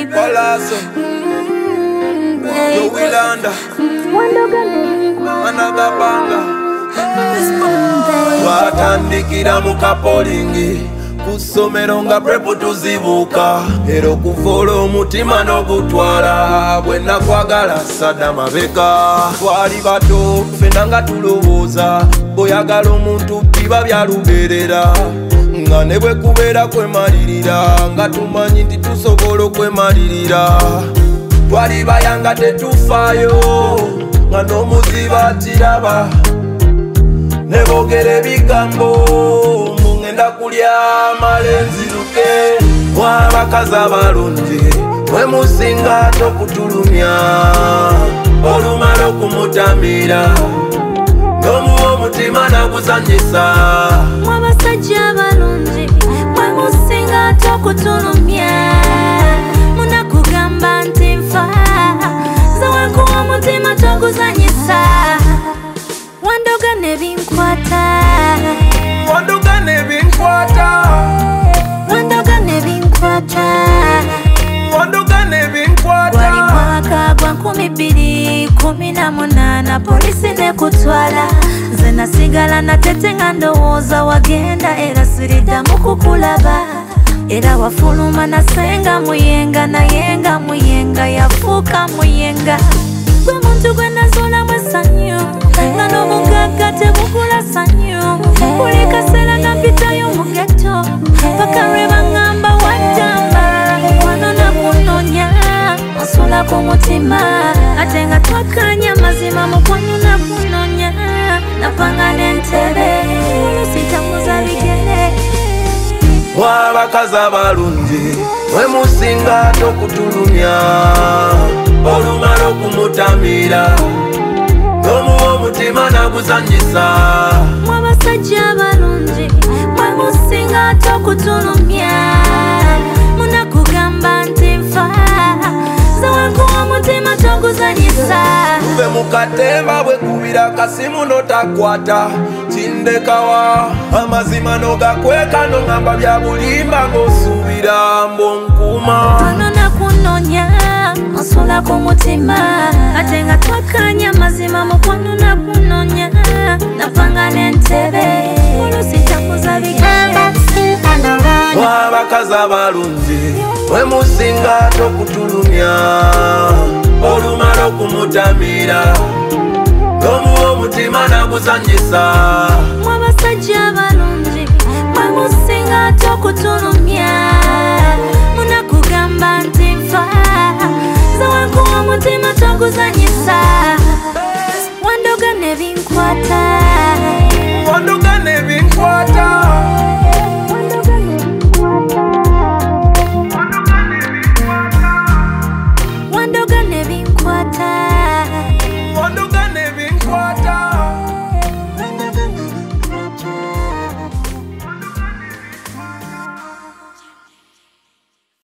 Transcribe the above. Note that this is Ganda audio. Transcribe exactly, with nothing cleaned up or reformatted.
baby. Palazo, Yo Willanda, another banger. Watandikira mukapolingi kusomero nga prepo tuzibuka ero kuvola omutima n'ogutwala bwe nakwagala sadda mabega twali bato ffenna nga tulowooza bw'oyagala omuntu biba byalubeerera nga ne bwe kubeera kwemalirira nga tumanyi nti tusobola okwemalirira twali bayanga tetufaayo nga n'omuziba atiraba ne boogera ebigambo ngenda kulya malenziruke wabakazi abalungi mwe musinga tokutulumya olumala okumutamira n'omuwa omutima naguzanyisa mwabasajja abalungi mwe musinga tokutulumya munakugamba nti nfa zawenkuwa omutima toguzanyisa wandoga nebinkwata wandoga nebinkwata wandoga nebinkwata wandoga nebinkwata wali mwaka gwa nkumi bbiri kumi na munaana polisi nekutwala nze nasigala natete nga ndowooza wagenda era siriddamu kukulaba era wafuluma nasenga muyenga nayenga muyenga yafuuka muyenga gwe muntu gwe nazuulamu essanyu nga n'obugagga tebugula ssanyu buli kaseera nampitayo mu ghetto paka lwe baŋŋamba waddamba wano nakunoonya osula ku mutima ate nga twakkaanya mazima mukwano nakunoonya napanga n'entebe olusitambuza bigere wabakazi abalungi mwe musinga tokutulumya olumala okumutamira n'omuwa omutima naguzanyisa mwabasajja abalungi mwe musinga tokutulumya munakugamba nti nfa zawenkuwa omutima toguzanyisa tuve mu katemba bwe kubira kasimu notakwata kindekawa amazima nogakweka nongamba bya bulimba ng'osuubira mb'onkuma wano nakunoonya osula ku mutima ate nga twakkaanya mazima mukwano nakunoonya napanga n'entebe olusitambuza bigere wabakazi abalungi mwe musinga tokutulumya olumala okumutamira n'omuwa omutima naguzanyisa mwabasajja abalungi mwe musinga tokutulumya